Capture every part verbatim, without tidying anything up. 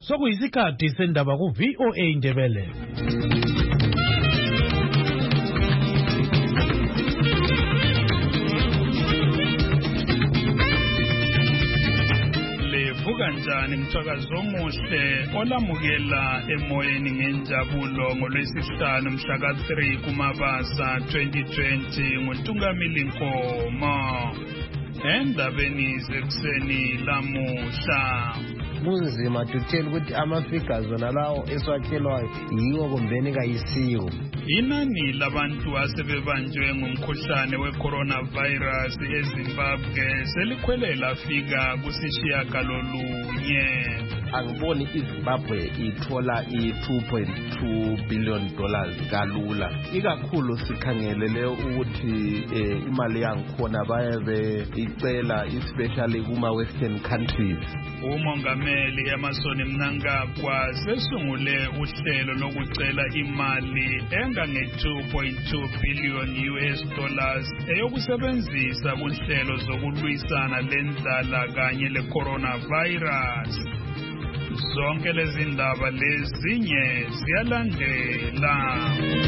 Sokuyisikhathi sendaba ku V O A Indebele. Levuka njani mthakazo omuhle olamukela emoyeni ngenjabulo ngolwesihlanu mhla ka three kuMabasa twenty twenty nguNtungamili Nkomo. Endabeni zekuseni lamuhla kunzima tuthela ukuthi ama-figures wona lawo eswakhelwayo yiwo kumbeni kayisiko. Inani labantu asebebanjwe ngumkhuhlane we-coronavirus eZimbabwe selikhwele lafika kusishiyagalolunye. Angiboni iZimbabwe ithola i-two point two billion dollars kalula, ikakhulu sikhangelele ukuthi eh, imali yangikhona bayabe icela especially kuma-western countries. Umongameli Emmerson Mnangagwa sesungule uhlelo lokucela imali engange-two point two billion U S dollars eyokusebenzisa kunhlelo zokulwisana lendlala kanye le-coronavirus. Zonke lezi ndaba lezinye ziyalandela.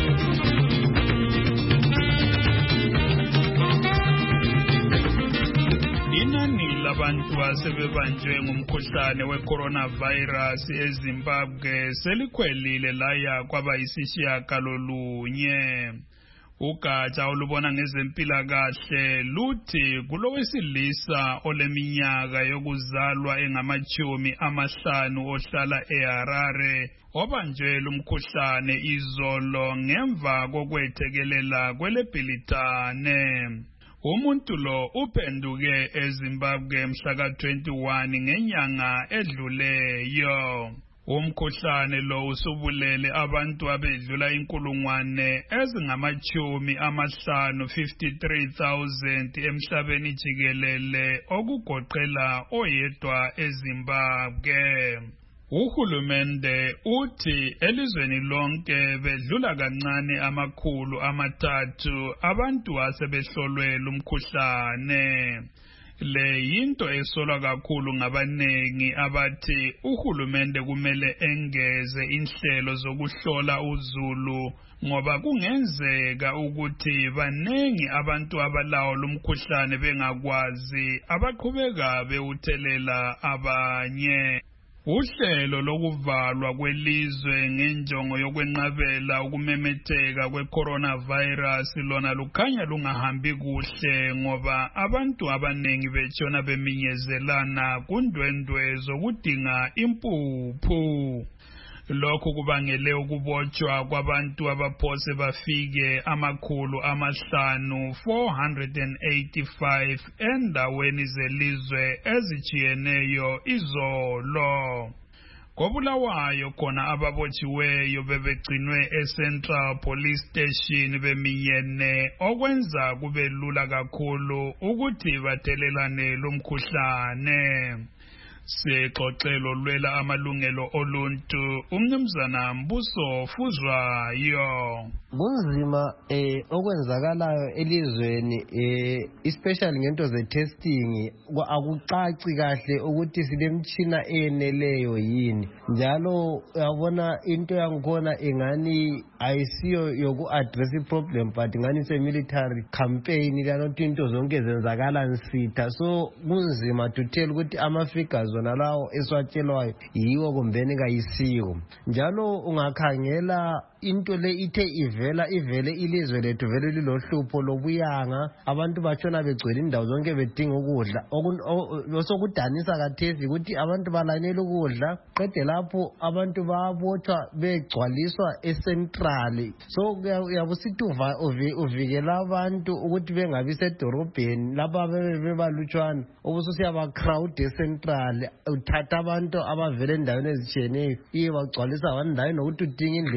Inani labantu asebebanjwe ngumkhuhlane we-coronavirus eZimbabwe selikhwelile laya kwabayisishiyagalolunye. Ugatsha olubona ngezempilakahle luthi kulowesilisa oleminyaka yokuzalwa engamachumi amahlanu ohlala eHarare obanjwe lumkhuhlane izolo ngemva kokwethekelela kweleBhilitane. Umuntu lo uphenduke eZimbabwe mhla ka twenty-one ngenyanga edluleyo. Umkhuhlane lo usubulele abantu abedlula inkulungwane ezingamachumi amahlanu fifty-three thousand emhlabeni jikelele okugoqela oyedwa eZimbabwe. Uhulumende uthi elizweni lonke bedlula kancane amakhulu amathathu abantu asebehlolwe lumkhuhlane. Le yinto esolwa kakhulu ngabanengi abathi uhulumende kumele engeze inhlelo zokuhlola uzulu ngoba kungenzeka ukuthi banengi abantu abalawo lumkhuhlane bengakwazi abaqhubeka bewuthelela abanye. Uhlelo lokuvalwa kwelizwe ngenjongo yokwenqabela ukumemetheka kwe-coronavirus lona lukhanya lungahambi kuhle ngoba abantu abanengi betshona beminyezelana kundwendwe zokudinga impuphu. Lokhu kubangele ukubotshwa kwabantu abaphose bafike amakhulu amahlanu four hundred eighty-five endaweni zelizwe ezijiyeneyo izolo. Kobulawayo khona ababotshiweyo bebegcinwe eCentral Police Station beminyene okwenza kube lula kakhulu ukuthi bathelelane lumkhuhlane. Sexoxelo lwela amalungelo oluntu umnumzana Mbuso Fuzwayo. Kunzima eh okwenzakalayo elizweni eh especially ngento ze testing akucaci kahle ukuthi silemtshina eneleyo yini, njalo uyabona into yangikhona engani ayisiyo yoku address problem but ngani se military campaign kanti into zonke zenzakala nsitha. So kunzima to tell ukuthi ama figures zona lawo eswatshelwayo yiwo kumbeni kayisiko, njalo ungakhangela into le ithe ivela ivele ilizwe lethu vele lilohlupho lobuyanga, abantu batshona begcwele indawo zonke bedinga ukudla. Osokudanisa kathesi ukuthi abantu balanela ukudla qede lapho abantu bayabotshwa begcwaliswa eCentral. So uyabusithi uvikela abantu ukuthi bengabi sedorobheni lapha bebalutshwana obususiya crowd eCentral, uthatha abantu abavele endaweni ezitshiyeneyo iye bagcwalisa wandayo nokuthi udinga indlela ukuthi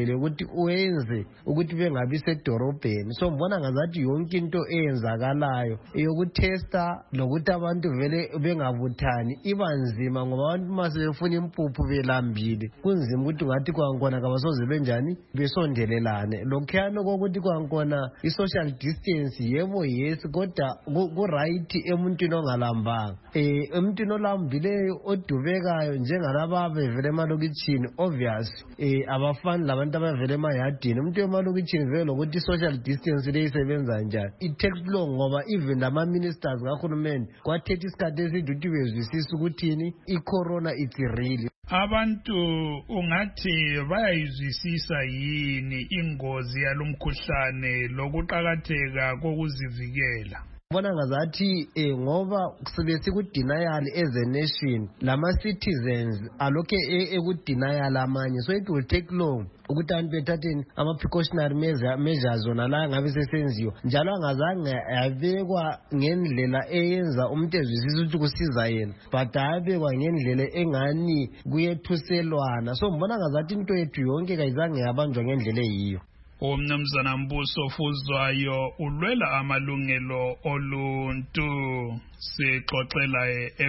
wenze ukuthi bengabi sedorobheni. So ngibona ngazathi yonke into eyenzakalayo eyokutesta lokuthi abantu vele bengabuthani iba nzima, ngoba abantu mase befuna impuphu belambile kunzima ukuthi ngathi kwankona kabasoze benjani besondelelane. Lokhuyana kokuthi kwankona i-social distance yebo yes, kodwa ku-right emuntwini ongalambanga. Eh emuntwini olambileyo odubekayo njengalaba bevele emalokitshini obvious eh abafani labantu abavele emayadini. Umuntu emalokitshini vele lokuthi i-social distance le isebenza njani. It takes long ngoba even lama ministers kahulumende kwathetha isikhathi eside ukuthi bezwisisa ukuthini i-corona it's real. Abantu ungathi bayayizwisisa yini ingozi yalomkhuhlane lokuqhakatheka kokuzivikela? Bona ngazathi eh ngoba kusebenzisa ku-denial as a nation lama citizens alokhe eku-denial amanye, so it will take long ukuthi abantu bethatheni ama-precautionary measures zona la ngabe sesenziwa njalo angazange yabekwa ngendlela eyenza umuntu ezwisisa ukuthi kusiza yena, but ayabekwa ngendlela engani kuyethuselwana. So ngibona ngazathi into yethu yonke kayizange yabanjwa ngendlela eyiyo. Umnumzana Mbuso Fuzwayo ulwela amalungelo oluntu sixoxela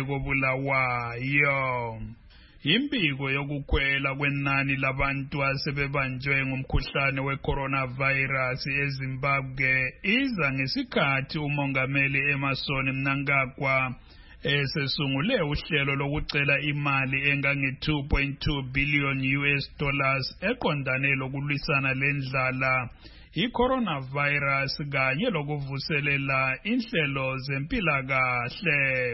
ekobulawayo. Impiko yokukhwela kwenani labantu asebebanjwe ngumkhuhlane we-coronavirus eZimbabwe iza ngesikhathi umongameli Emmerson Mnangagwa esesungule uhlelo lokucela imali engange two point two billion U S dollars eqondane lokulwisana lendlala i-coronavirus kanye lokuvuselela inhlelo zempilakahle.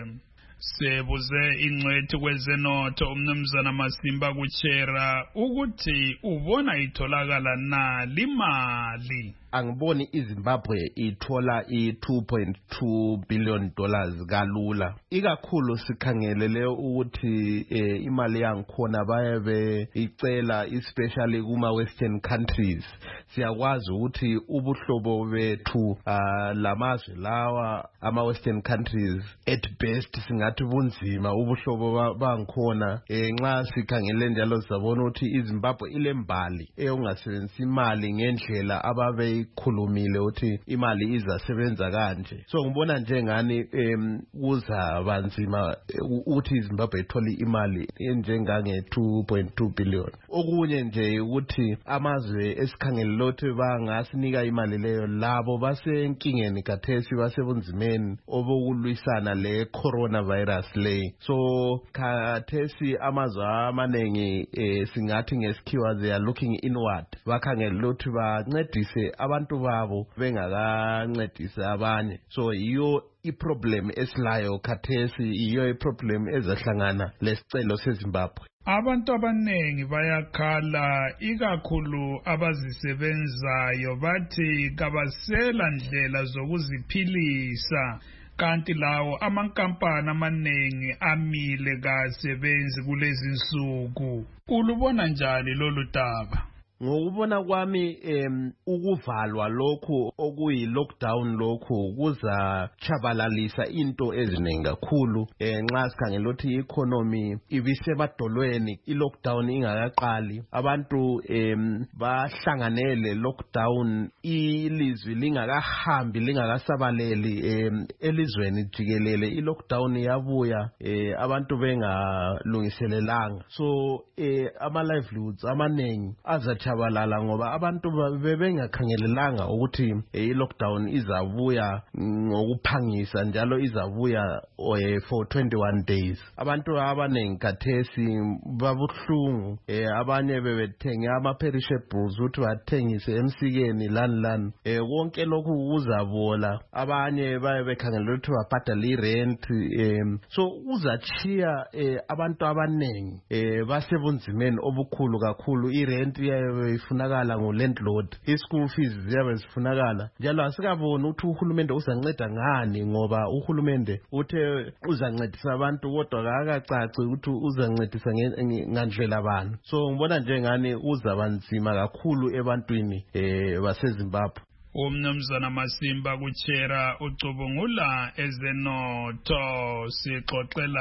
Sebuze ingcwethi kwezenotho umnumzana Masimba Kuchera ukuthi ubona itholakala na limali. Angiboni iZimbabwe ithola i-two point two billion dollars kalula, ikakhulu sikhangelele ukuthi eh, imali yangikhona bayabe icela especially kuma western countries. Siyakwazi ukuthi ubuhlobo bethu uh, lamazwe lawa ama western countries at best singathi bunzima ubuhlobo bangikhona eh, nxa sikhangele njalo sabona ukuthi iZimbabwe ilembali eyongasebenzisa imali ngendlela ababe khulumile uthi imali izasebenza kanje. So ngibona njengani em kuzaba nzima ukuthi iZimbabwe ithole imali enjengange two point two billion. Okunye nje ukuthi amazwe esikhangele lothi bangasinika imali leyo labo basenkingeni kathesi basebunzimeni obokulwisana le coronavirus le. So kathesi amazwe amanengi eh, singathi ngesikhiwa they are looking inward, bakhangele lothi bancedise abantu babo bengakancedisa abanye. So iyo iproblem esilayo khathesi, iyo iproblem ezahlangana lesicelo seZimbabwe. Abantu abanengi bayakhala ikakhulu abazisebenzayo bathi kabasela ndlela zokuziphilisa, kanti lawo amankampani amanengi amile kasebenzi kulezi nsuku. Ulubona njani lolu daba? Ngokubona kwami em ukuvalwa lokhu okuyi lockdown lokhu kuza chabalalisa into eziningi kakhulu nxa sikhangela ukuthi economy ibisemadolweni ilockdown ingakaqali, abantu em bahlanganele lockdown ilizwi lingakahambi lingakasabaleli em elizweni jikelele ilockdown yabuya eh, abantu bengalungiselelanga. So eh, ama livelihoods amanengi azathi chabalala ngoba abantu bebengakhangelelanga ukuthi i-lockdown izabuya ngokuphangisa njalo izabuya for twenty-one days. Abantu abanengi kathesi babuhlungu, abanye bebethenga ama-perishables ukuthi bathengise emsikeni lani lani, konke lokhu kuzabola. Abanye baye bekhangelela ukuthi babhadale i-rent, so uzachiya abantu abanengi basebunzimeni obukhulu kakhulu. I-rent ifunakala ngo-landlord, i-school fees ziyabe zifunakala, njalo asikaboni ukuthi uhulumende uzanceda ngani ngoba uhulumende uthe uzancedisa abantu kodwa akakacaci ukuthi uzancedisa ngandlela bani. So ngibona njengani uzaba nzima kakhulu ebantwini eh baseZimbabwe. Umnumzana Masimba Kuchera ucubungula ezenotho sixoxela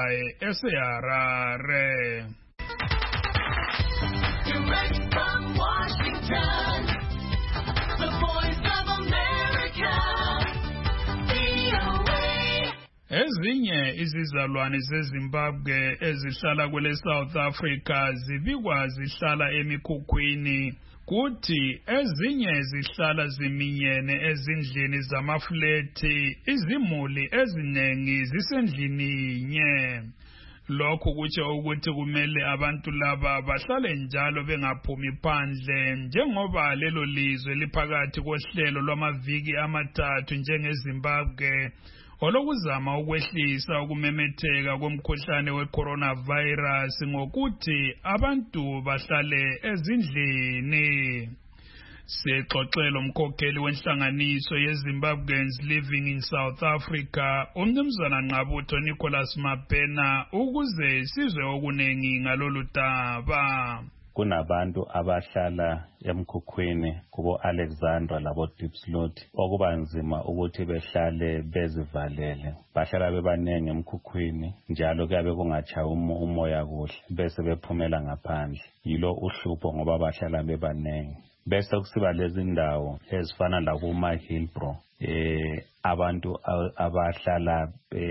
eSeharare. Direct from Washington. ezinye izizalwane zeZimbabwe ezihlala kwele South Africa zibikwa zihlala emikhukhwini, kuthi ezinye zihlala ziminyene ezindlini zamafleti, izimuli eziningi zisendlini inye. Lokhu kutsho ukuthi kumele abantu laba bahlale njalo bengaphumi phandle, njengoba lelo lizwe liphakathi kohlelo lwamaviki amathathu njengeZimbabwe olokuzama ukwehlisa ukumemetheka komkhuhlane we-coronavirus ngokuthi abantu bahlale ezindlini. Sixoxela umkhokheli wenhlanganiso yeZimbabweans Living in South Africa, uMnumzana Nqabutho Nicholas Mapena, ukuze sizwe okuningi ngalolu daba. Kunabantu abahlala emkhukhwini kubo Alexandra labo Diepsloot okuba nzima ukuthi behlale bezivalele, bahlala bebanenge emkhukhwini njalo kuyabe kungatshaya umoya kuhle bese bephumela ngaphandle. Yilo uhlupho ngoba bahlala bebanenge. Bese kusiba lezi ndawo ezifana la kuma Hillbrow eh abantu abahlala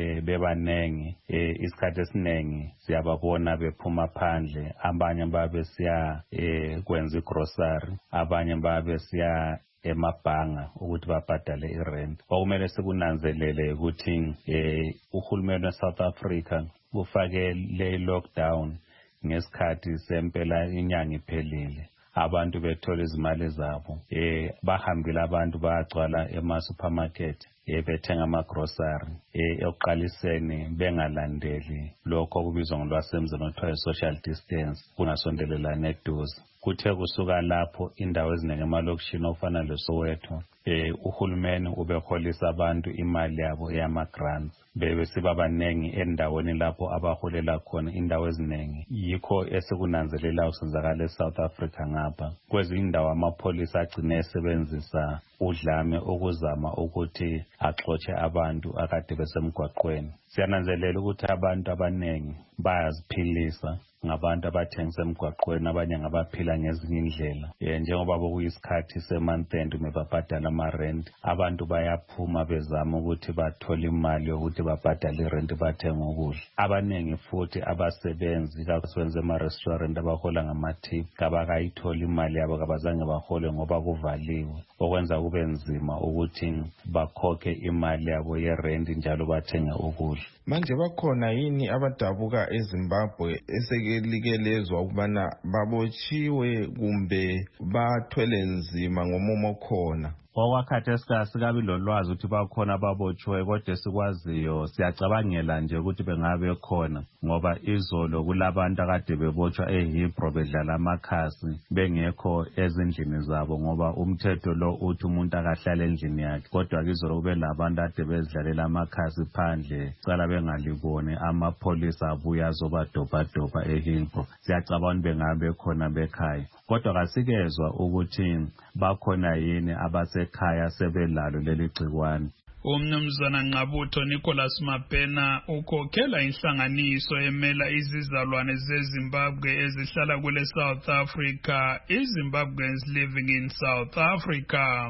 bebanengi eh isikhathi esiningi siyababona bephuma phandle, abanye babe siya eh kwenza igrocery, abanye babe siya emabhanga ukuthi babhadale irent. Okumele sikunanzelele ukuthi eh uhulumeni weSouth Africa ufake le lockdown ngesikhathi sempela inyanga iphelile. Abantu bethola izimali zabo eh bahambile abantu bayagcwala ema supermarket eh bethenga ama grocery eh eqaliseni bengalandeli lokho kubizwa ngolwasemzini okuthiwa social distance, kungasondelelana eduze. Kuthe kusuka lapho indawo eziningi emalokishini ofana leSoweto eh uhulumeni ubeholisa abantu imali yabo eyama grants, bebe siba banengi endaweni lapho abaholela khona indawo eziningi. Yikho esikunanzelela usenzakala eSouth Africa ngapha. Kwezinye indawo amapholisa agcine esebenzisa udlame ukuzama ukuthi axotshe abantu akade besemgwaqweni. Siyananzelela ukuthi abantu abanengi bayaziphilisa ngabantu abathengisa emgwaqweni, abanye ngabaphila ngezinye indlela. Eh njengoba bokuyisikhathi semonth-end mebabhadala ama-rent, abantu bayaphuma bezama ukuthi bathole imali yokuthi babhadale irent bathenga ukudla. Abanengi futhi abasebenzi kakusebenza ema-restaurant abahola ngama-tip kabakayithola imali yabo, kabazange bahole ngoba kuvaliwe, okwenza kube nzima ukuthi bakhokhe imali yabo ye-rent njalo bathenge ukudla. Manje bakhona yini abadabuka eZimbabwe esekelikelezwa ukubana babotshiwe kumbe bathwele nzima ngomumo khona? Okwakhathi esikabi lolwazi ukuthi bakhona ababotshiwe, kodwa esikwaziyo siyacabangela nje ukuthi bengabe khona ngoba izolo kulabantu akade bebotshwa eHillbrow bedlala amakhasi bengekho ezindlini zabo, ngoba umthetho lo uthi umuntu akahlale endlini yakhe. Kodwa izolo kube labantu ade bezidlalela amakhasi phandle, cala bengalibone amapholisa abuya azobadobhadobha eHillbrow. Siyacabanga bengabe khona bekhaya, kodwa kasikezwa ukuthi bakhona yini abasekhaya sebelalo leli gciwane. UMnumzana Nqabutho Nicholas Mapena ukhokhela inhlanganiso emela izizalwane zeZimbabwe ezihlala kule South Africa, iZimbabweans Living in South Africa.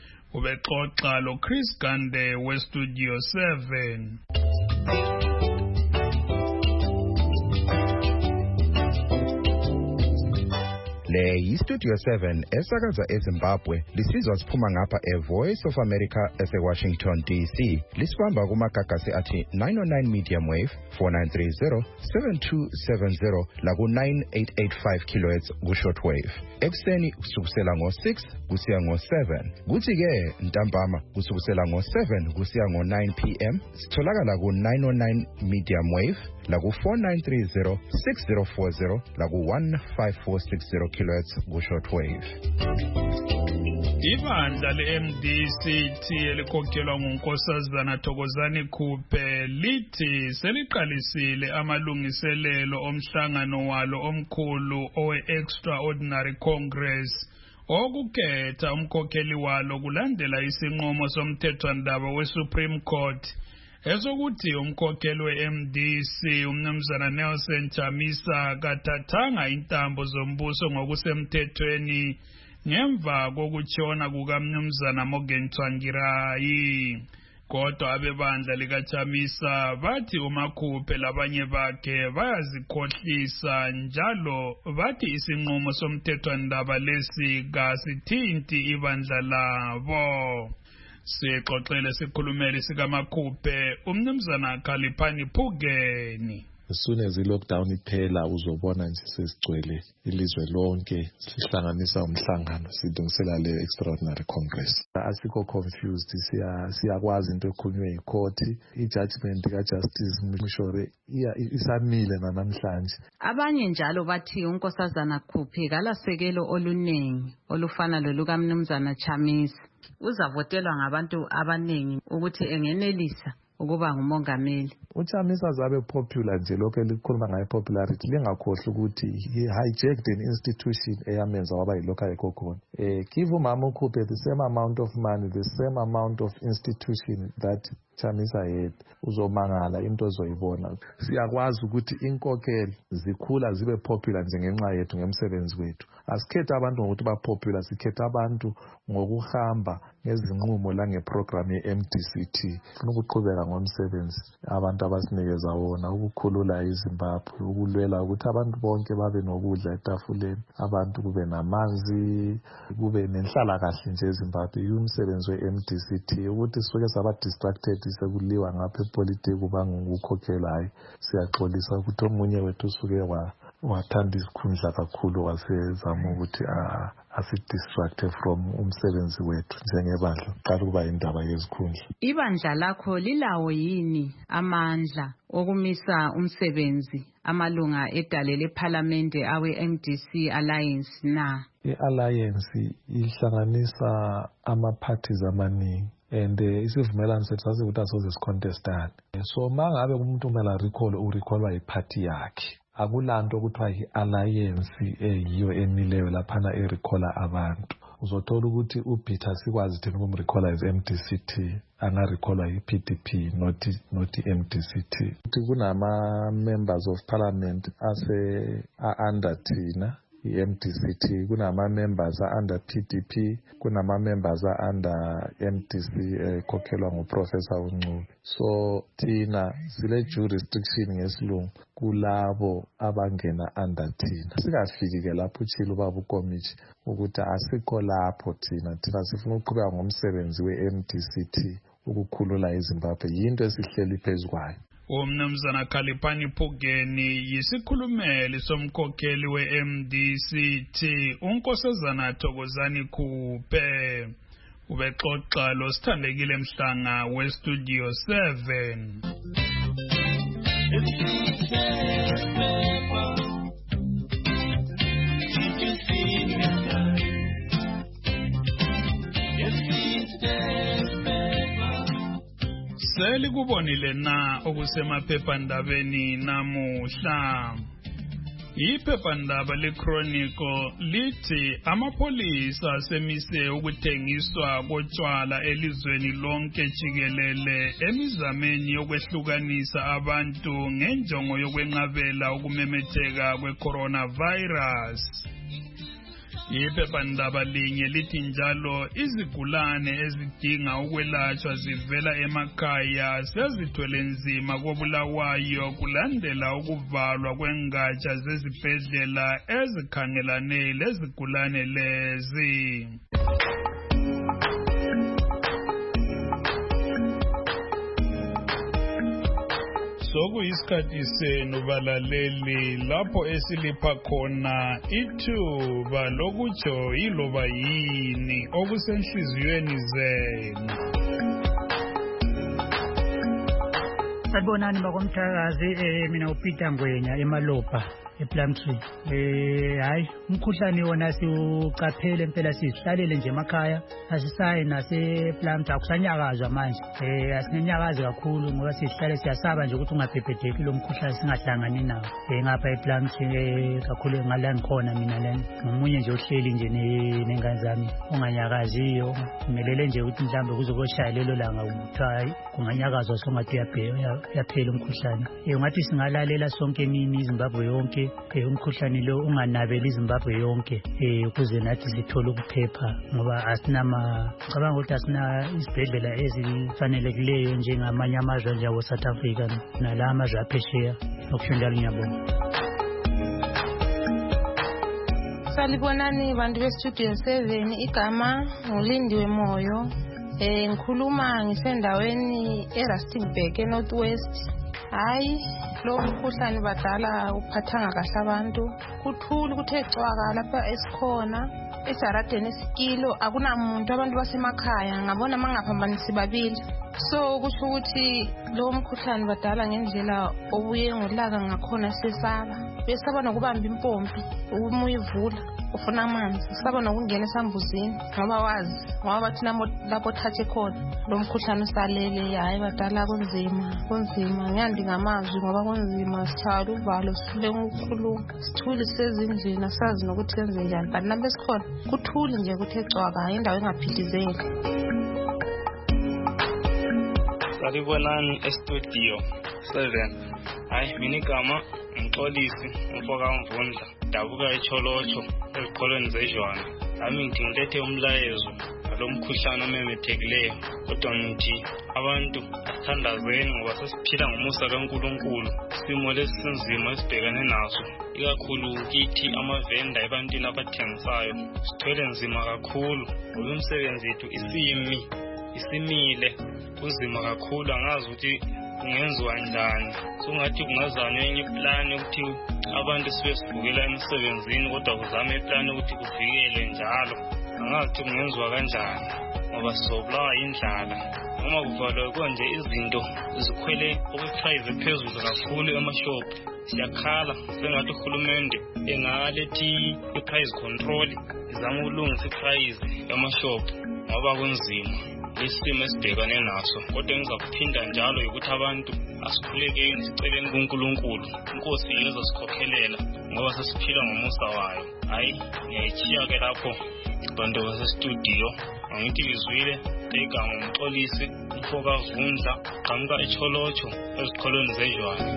Ubexoxa lo Chris Gande we Studio seven. Le yiStudio seven esakaza eZimbabwe, lisizwa siphuma ngapha eVoice of America eseWashington D C. Lisibamba kumagagasi athi nine oh nine medium wave, four nine three zero, seven two seven zero laku nine eight eight five kilohertz ku shortwave. Ekseni kusukela ngo six kusiya ngo seven. Kuthi ke ntambama kusukela ngo seven kusiya ngo nine p m. Sitholakala ku nine oh nine medium wave laku four nine three zero, six zero four zero laku one five four six zero kilohertz ku shortwave. Ibandla le-M D C T elikhokhelwa nguNkosazana Thokozani Khuphe lithi seliqalisile amalungiselelo omhlangano walo omkhulu owe-Extraordinary Congress okukhetha umkhokheli walo kulandela isinqumo somthethwandaba we-Supreme Court esokuthi umkhokheli we-M D C uMnumzana Nelson Chamisa kathathanga intambo zombuso ngokusemthethweni ngemva kokutshona kukaMnumzana Morgan Tsvangirai. kodwa abebandla likaChamisa bathi uMakhuphe labanye bakhe bayazikhohlisa njalo bathi isinqumo somthethwandaba lesi kasithinti ibandla labo. Sixoxele sikhulumeli sikaMakhuphe umnumzana Khaliphani Phukeni. As soon as i-lockdown iphela uzobona nje sesigcwele ilizwe lonke sihlanganisa umhlangano silungisela le extraordinary congress. Asikho confused, siya siyakwazi into ekhulunywe yikhoti. I-judgment ka-Justice Mshore isamile namhlanje. Abanye njalo bathi unkosazana Khuphe kalasekelo oluningi olufana loluka mnumzana Chamisa. Uzavotelwa ngabantu abaningi ukuthi engenelisa ukuba ngumongameli. uChamisa zabe popular nje lokho elikhuluma ngayo popularity lingakhohle ukuthi he hijacked an institution eyamenza waba yilokho ayekho eh give umama uKhuphe the same amount of money, the same amount of institution that Chamisa had, uzomangala into ozoyibona. Siyakwazi ukuthi inkokheli zikhula zibe popular njengenxa yethu ngemsebenzi wethu. Asikhethe abantu ngokuthi ba popular, sikhethe abantu ngokuhamba ngezinqumo la ngeprogram ye-M D C T. Funa ukuqhubeka ngomsebenzi abantu abasinikeza wona, ukukhulula iZimbabwe, ukulwela ukuthi abantu bonke babe nokudla etafuleni, abantu kube namanzi, kube nenhlalakahle nje eZimbabwe. Umsebenzi we-M D C T ukuthi sisuke saba distracted sekuliwa ngapha epolitiki kuba ngukukhokhela. Hayi, siyaxolisa ukuthi omunye wethu usuke wa wathanda isikhundla kakhulu wasezama ukuthi asi-distracte from umsebenzi wethu njengebandla qala kuba indaba yezikhundla. Ibandla lakho lilawo yini amandla okumisa umsebenzi amalunga edale leParliamente awe-M D C Alliance na? I-Alliance ihlanganisa ama-parties amaningi and isivumelano sethu sasikuthi asoze sicontestane. So mangabe umuntu umela recall urecallwa iparty yakhe, akulanto okuthiwa i-alliance eyiyo emileyo laphana erecalla abantu. Uzothola ukuthi uPeter sikwazi thina ukumrecalla as-M D C T, angarecallwa yi-P D P not not i-M D C T. Kunama members of parliament ase under thina i-M D C T, kunama members under P D P, kunama members under M D C ekhokhelwa nguprofessor uNcube. So thina sile jurisdiction ngesilungu kulabo abangena under thina. Singafiki ke lapho utshilo baba ukomithi ukuthi asikho lapho thina thina sifuna ukuqhubeka ngomsebenzi we-M D C T ukukhulula iZimbabwe, yinto esihleli phezukwayo. Umnumzana Khaliphani Phukeni yisikhulumeli somkhokheli we-M D C T unkosazana Thokozani Khuphe. Ubexoxa lo Sithandekile Mhlanga we-Studio seven. Seli kubonile na okusemaphephandabeni namuhla. Iphephandaba leChronicle lithi amapolisa asemise ukuthengiswa kotshwala elizweni lonke jikelele emizameni yokwehlukanisa abantu ngenjongo yokwenqabela ukumemetheka kwe-coronavirus. Iphephandaba linye lithi njalo izigulane ezidinga ukwelatshwa zivela emakhaya sezithwele nzima koBulawayo kulandela ukuvalwa kwengatsha zezibhedlela ezikhangelane lezigulane lezi. Sokuyisikhathi senu balaleli lapho esilipha khona ithuba lokutsho iloba yini okusenhliziyweni zenu. Sabonani bakomthakazi, eh mina uPeter Ngwenya eMalopa ePlumtree. Eh hayi umkhuhlane wona siucaphele impela sihlalele nje emakhaya, asisayi nasePlumtree, akusanyakazwa manje. Eh asinyakaze kakhulu ngoba sihlale siyasaba nje ukuthi ungaphepheteki lo mkhuhlane singahlangani nawo. Eh ngapha ePlumtree kakhulu ngala ngikhona mina lana. Ngomunye nje ohleli nje nengane zami onganyakaziyo, ngimelele nje ukuthi mhlambe kuzokoshaya lelo langa ukuthi kunganyakazwa songathi yaphela yaphela umkhuhlane. Eh ngathi singalalela sonke emini iZimbabwe yonke ukuthi umkhuhlane lo unganabeli iZimbabwe yonke ukuze nathi sithole ukuphepha ngoba asinama cabanga ukuthi asina izibhedlela ezifanelekileyo njengamanye amazwe njengabo South Africa nala amazwe aphesheya okushinjalo ngiyabonga. Salibonani bantu bestudio seven, igama nguLindiwe Moyo. Eh ngikhuluma ngisendaweni eRustenburg eNorthwest. Hayi lo mkhuhlane badala uphathanga kahle abantu. Kuthuli kuthe cwaka lapha esikhona ejaradeni esikilo akunamuntu abantu basemakhaya ngabona mangaphambanisi babili. So kusho ukuthi lo mkhuhlane badala ngendlela obuye ngolaka ngakhona sesaba. Besaba nokubamba impompi uma uyivula ufuna amanzi, usaba nokungena esambuzini ngoba wazi ngoba bathi lapho thathe khona lo mkhuhlane usalele. Hayi badala kunzima kunzima ngiyandi ngamazwi ngoba kunzima sithwala uvalo sifule ukukhuluma sithule sezindlini asazi nokuthi kenze njani but nambe sikhona kuthuli nje kuthe cwaka indawo engaphithizeli. Salibonani estudio seven. Hayi mina igama ngixolisi umfoka Mvundla dabuka eCholocho eziqolweni zejwana. Ami ngithi ngilethe umlayezo ngalo mkhuhlane omemethekileyo kodwa ngithi abantu asithandazeni ngoba sesiphila ngomusa kaNkulunkulu. Isimo lesinzima esibhekane naso ikakhulu kithi amavenda ebantwini abathengisayo sithwele nzima kakhulu ngoba umsebenzi wethu isimi isimile kunzima kakhulu angazi ukuthi kungenziwa njani. So ngathi kungazanywa enye iplan ukuthi abantu sibe sivukela emsebenzini kodwa kuzame iplan ukuthi kuvikele njalo. Angazi ukuthi kungenziwa kanjani ngoba sizobulawa indlala noma kuvalwe konje izinto zikhwele okwiprice ephezulu kakhulu emashop. Siyakhala sengathi uhulumende engalethi iprice control izama ukulungisa iprice emashop ngoba kunzima isimo esibhekane naso. Kodwa ngizakuphinda njalo ukuthi abantu asikhulekeni siceleni kuNkulunkulu. Inkosi yeza sikhokhelela ngoba sesiphila ngomusa wayo. Hayi ngiyayichiya ke lapho bantu basestudio angithi lizwile igama ngumxolisi umfoka Vundla qhamuka eCholocho eziqolweni zejwana.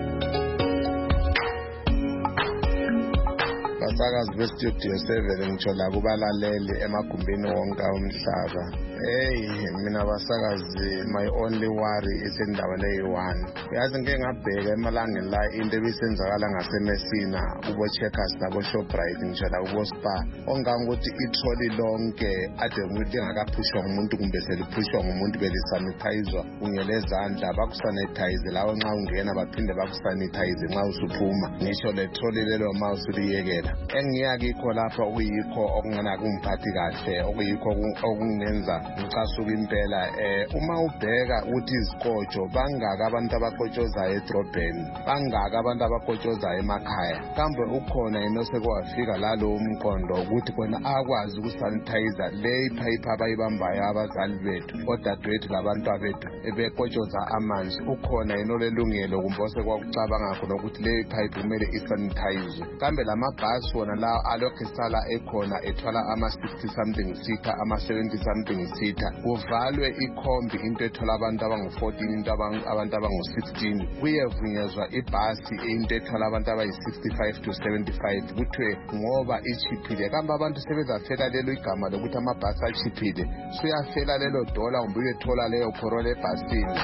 Basakazi bestudio seven ngitsho la kubalaleli emagumbini wonke omhlaba. Hey mina basakazi my only worry isendaweni eyi-one. Uyazi ngeke ngabheka emalangeni la into ebisenzakala ngasemesina kubo Checkers nabo Shoprite ngitsho la kubo Spar. Ongangokuthi itroli lonke ade ukuthi engakaphushwa ngumuntu kumbe seliphushwa ngumuntu belisanitizwa ungelezandla bakusanitize lawo nxa ungena baphinde bakusanitize nxa usuphuma. Ngisho le troli lelo mouse liyekela. Engiyakikho lapha okuyikho okungena kumphathi kahle okuyikho okungenza ngicasuka impela. Eh uma ubheka uthi izikotsho bangaka abantu abakotshozayo edrobheni bangaka abantu abakotshozayo emakhaya kambe ukhona inose kwafika lalo umqondo ukuthi kona akwazi ukusanitize le ipipe abayibambayo abazali bethu odadewethu labantu abethu ebekotshoza amanzi. Ukhona inolelungelo kumbose kwakucabanga khona ukuthi le ipipe kumele isanitize kambe lamabhasi wona la alokhu sala ekhona ethwala ama sixty something seater ama seventy something seater kuvalwe ikhombi into ethola abantu abangu fourteen into abantu abangu sixteen kuyevunyezwa ibhasi into ethola abantu abayi sixty-five to seventy-five kuthiwe ngoba ichiphile kambe abantu sebezafela lelo igama lokuthi amabhasi achiphile suyafela lelo dola kumbe uyethola leyo khorola ebhasini.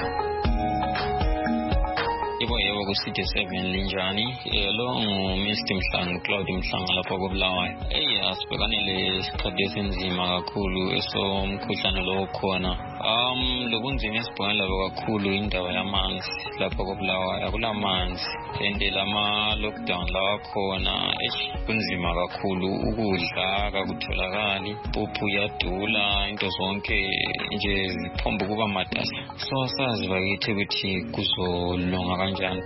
Yebo yebo ku Studio seven linjani lo nguMister Mhlanga Cloud Mhlanga lapha koBulawayo. Hey asibhekane lesikhathi esinzima kakhulu esomkhuhlane lo khona. Um lokunzima esibhekane labo kakhulu indaba yamanzi lapha koBulawayo akulamanzi and lama lockdown lawa khona kunzima kakhulu ukudla akutholakali pophu yadula into zonke nje ziphomba kuba matasa. So sazi bakithi ukuthi kuzolunga kanjani.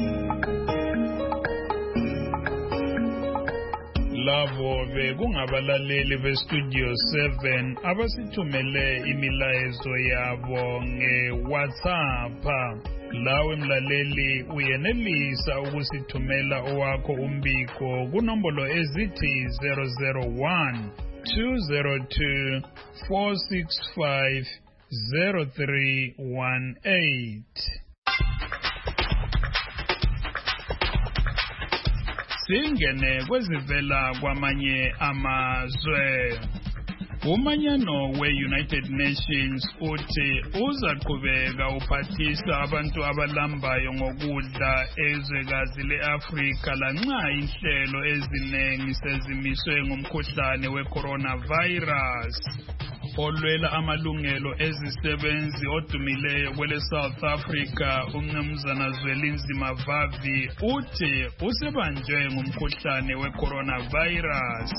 Lavo bekungabalaleli bestudio seven abasithumele imilayezo yabo ngeWhatsApp. Lawe mlaleli uyenelisa ukusithumela owakho umbiko kunombolo ezithi zero zero one two zero two four six five zero three one eight. singene kwezivela kwamanye amazwe. Umanyano we-United Nations uthi uzaqhubeka uphathisa abantu abalambayo ngokudla ezwekazi le-Afrika lanxa inhlelo eziningi sezimiswe ngumkhuhlane we-coronavirus. Olwela amalungelo ezisebenzi odumileyo kwele South Africa uMnumzana Zwelinzima Vavi uthi usebanjwe ngumkhuhlane we-coronavirus.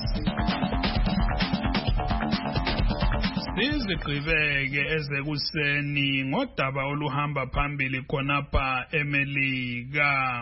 Sizigqibeke ezekuseni ngodaba oluhamba phambili khonapha eMelika.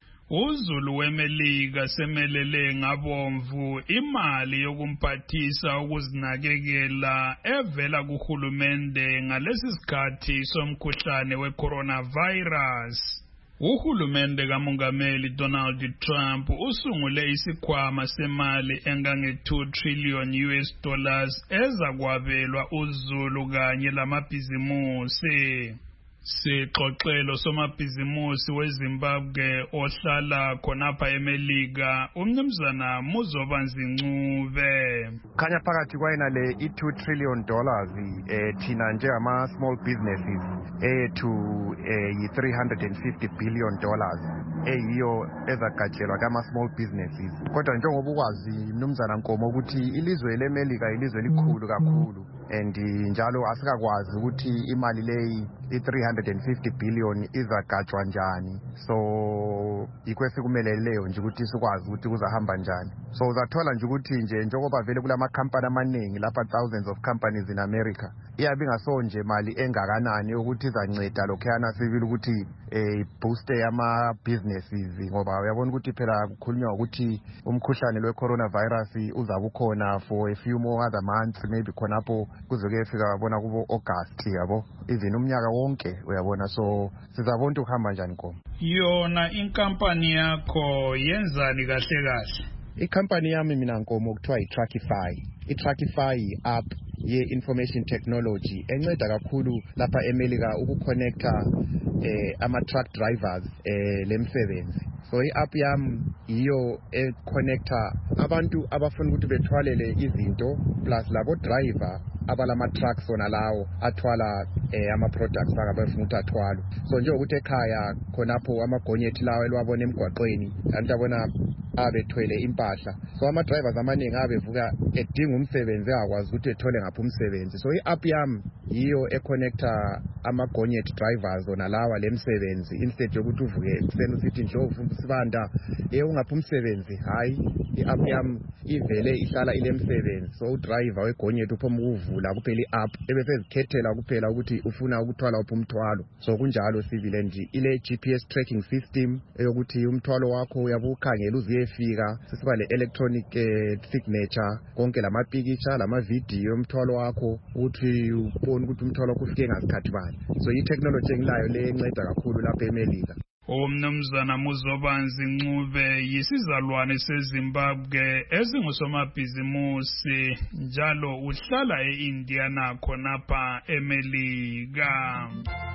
uZulu weMelika semelele ngabomvu imali yokumphathisa ukuzinakekela evela kuhulumende ngalesi sikhathi somkhuhlane we-coronavirus. Uhulumende kaMongameli Donald Trump usungule isikhwama semali engange two trillion U S dollars ezakwabelwa uZulu kanye lamabhizimusi. Sixoxelo somabhizimusi weZimbabwe ohlala khonapha eMelika uMnumzana Muzobanzincube. Khanya phakathi kwayena le i two trillion dollars eh thina njengama small businesses ethu eh yi three hundred fifty billion dollars eyiyo ezagatshelwa kama small businesses. Kodwa njengoba ukwazi Mnumzana Nkomo ukuthi ilizwe leMelika ilizwe elikhulu kakhulu and njalo asikakwazi ukuthi imali leyi i three hundred fifty billion izagatshwa njani. So ikwese kumeleleyo nje ukuthi sikwazi ukuthi kuzahamba njani. So uzathola nje ukuthi nje njengoba vele kulama company amaningi lapha thousands of companies in America iyabe ngasonje mali engakanani ukuthi izanceda lokhana sivile ukuthi eh boost ama businesses ngoba uyabona ukuthi phela kukhulunywa ukuthi umkhuhlane lo coronavirus uzabukhona for a few more other months maybe khonapho kuzoke fika wabona kubo August yabo even umnyaka wonke uyabona. So sizabona ukuhamba njani Nkomo. Yona inkampani yakho yenzani kahle kahle? Icompany yami mina Nkomo kuthiwa iTruckify. iTruckify app ye-information technology enceda kakhulu lapha eMelika ukuconnecta eh, ama-truck drivers eh, lemsebenzi. So i-app yami iyo econnecta abantu abafuna ukuthi bethwalele izinto plus labo driver abalama trucks ona lawo athwala eh, ama products akabafuna ukuthi athwalo. So nje ukuthi ekhaya khonapho amagonyethi lawo elwabona emgwaqweni kanti abona abethwele impahla. So ama drivers amaningi abevuka edinga umsebenzi akwazi ukuthi ethole ngapha umsebenzi. So i-app yami yiyo econnecta amagonyethi drivers ona lawa lemsebenzi instead yokuthi uvuke ekseni usithi nje ufuna usibanda eh ungapha umsebenzi. Hayi i-app yami ivele ihlala ile msebenzi. So udriver wegonyethi uphoma ukuvula kuphela i-app ebese ezikhethela kuphela ukuthi ufuna ukuthwala uphi umthwalo. So kunjalo sivile nje ile G P S tracking system eyokuthi umthwalo wakho uyabukhangela uziyefika sisiba le electronic eh, signature konke lamapicture lamavidiyo umthwalo wakho ukuthi ubone ukuthi umthwalo wakho ufike ngasikhathi bani. So i-technology engilayo le enceda kakhulu lapha eMelika. Umnumzana Muzobanzincube yisizalwane seZimbabwe ezingusomabhizimusi njalo uhlala e-Indiana khonapha eMelika.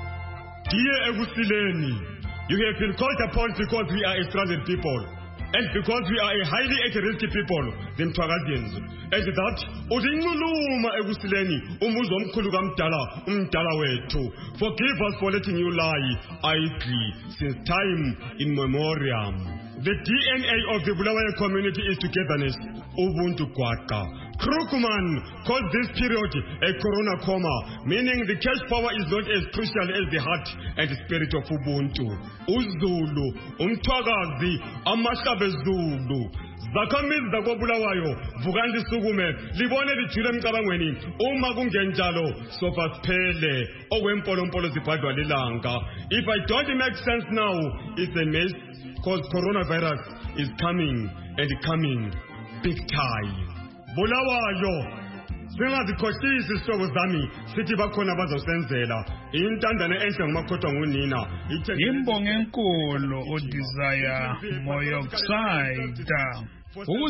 Dear Egusileni, you have been called upon because we are a stranded people and because we are a highly at-risk people, the Mtwagadians. And that, udinuluma Egusileni, umuzo omkhulu kamdala, umdala wethu. Forgive us for letting you lie idly since time in memoriam. The D N A of the Bulawayo community is togetherness, Ubuntu Kwaka. Krugman called this period a corona coma, meaning the cash power is not as crucial as the heart and the spirit of Ubuntu. Uzulu, Umtwagazi, Amashabe Zulu. Zakhamizi zakobulawayo vukani sukume libone lijule emcabangweni uma kungenjalo sofa siphele okwempolompolo zibhadwa lilanga. If I don't make sense now, it's a mess because coronavirus is coming and coming big time. Bulawayo singazikhohlisi isihlobo zami sithi bakhona bazosenzela intandane enhle ngumakhothwa ngunina. Imbongo enkulu uDesire Moyoxide.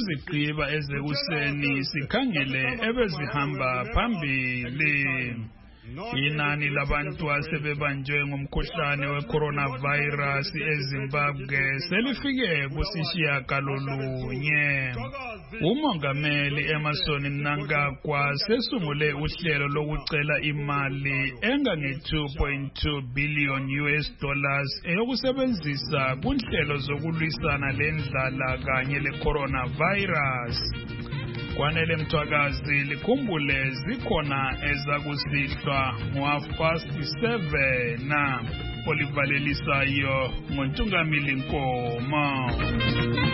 Ukuzigqiba ezekuseni sikhangele ebezihamba phambili. inani labantu asebebanjwe ngumkhuhlane we-coronavirus eZimbabwe selifike kusishiyagalolunye. Umongameli Emmerson Mnangagwa sesungule uhlelo lokucela imali engange two point two billion U S dollars eyokusebenzisa kunhlelo zokulwisana lendlala kanye le-coronavirus. Kwanele Mthwakazi likhumbule zikhona ezakusihlwa ngo-half past seven olivalelisayo ngoNtungamili Nkomo.